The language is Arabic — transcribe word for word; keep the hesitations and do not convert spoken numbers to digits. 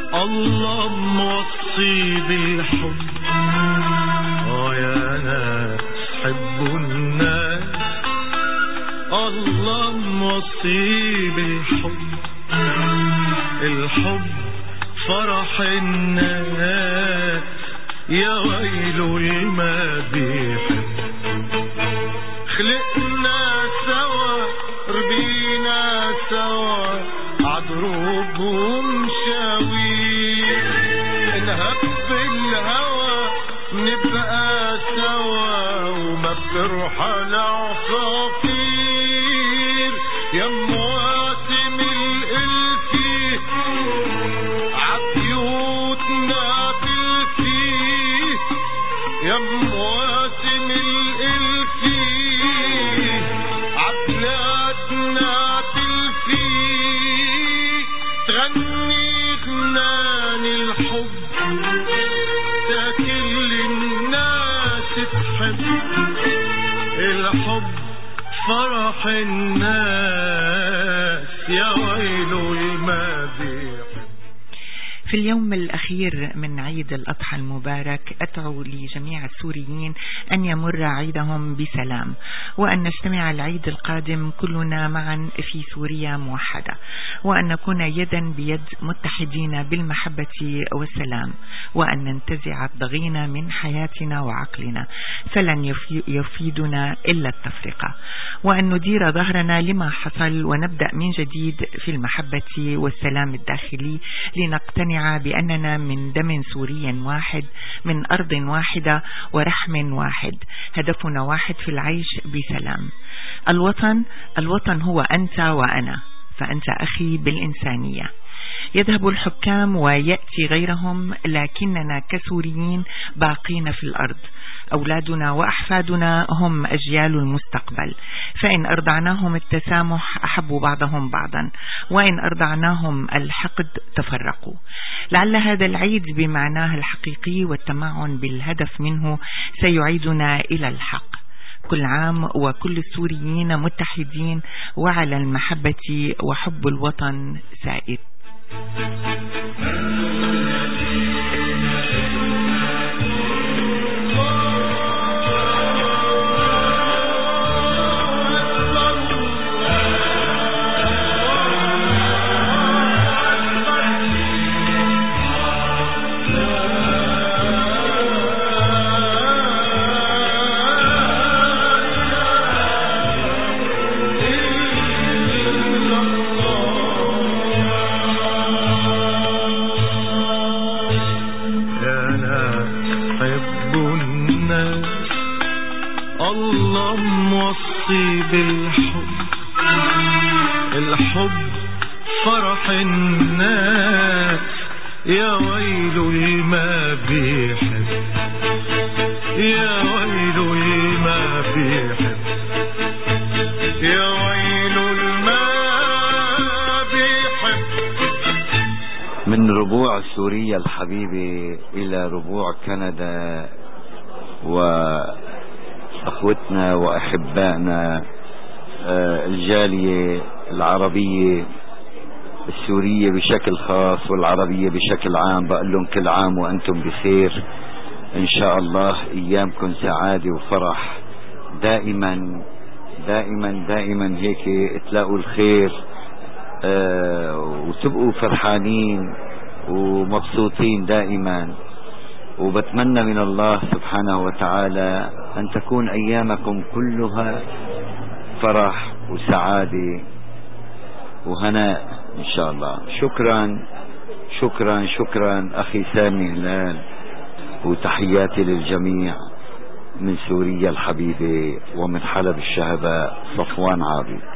الله موصي بالحب. اه يا ناس حبوا الناس، الله موصي بالحب. الحب فرح الناس، يا ويل الما بيحب. خلقنا سوا ربينا سوا عدروب ومشاوير، نهب بالهوى نبقى سوا وما بترحل عصافير. يا مواسم الالفي عبيوتنا تلفي، يا مواسم الالفي عبلادنا تلفي. تغني غنان الحب تاكل الناس تحب. الحب فرح الناس، يا ويل ما بيحب. في اليوم الأخير من عيد الأضحى المبارك أدعو لجميع السوريين أن يمر عيدهم بسلام، وأن نجتمع العيد القادم كلنا معا في سوريا موحدة، وأن نكون يدا بيد متحدين بالمحبة والسلام، وأن ننتزع الضغين من حياتنا وعقلنا فلن يفيدنا إلا التفرقة، وأن ندير ظهرنا لما حصل ونبدأ من جديد في المحبة والسلام الداخلي، لنقتنع بأننا من دم سوري واحد، من أرض واحدة ورحم واحد، هدفنا واحد في العيش بسلام. الوطن الوطن هو أنت وأنا، فأنت أخي بالإنسانية. يذهب الحكام ويأتي غيرهم، لكننا كسوريين باقين في الأرض. أولادنا وأحفادنا هم أجيال المستقبل، فإن أرضعناهم التسامح أحبوا بعضهم بعضا، وإن أرضعناهم الحقد تفرقوا. لعل هذا العيد بمعناه الحقيقي والتمعن بالهدف منه سيعيدنا إلى الحق. كل عام وكل السوريين متحدين وعلى المحبة وحب الوطن سائر. الله موصي بالحب. الحب فرح الناس، يا ويل ما بيحب. يا ويل ما بيحب. يا ويل ما بيحب. من ربوع سوريا الحبيبة إلى ربوع كندا وأخوتنا وأحبائنا الجالية العربية السورية بشكل خاص والعربية بشكل عام، بقول لهم كل عام وأنتم بخير. إن شاء الله أيامكم سعادة وفرح دائما دائما دائما، هيك تلاقوا الخير وتبقوا فرحانين ومبسوطين دائما. وبتمنى من الله سبحانه وتعالى أن تكون أيامكم كلها فرح وسعادة وهناء إن شاء الله. شكرا شكرا شكرا أخي سامي هلال، وتحياتي للجميع من سوريا الحبيبة ومن حلب الشهباء صفوان عابد.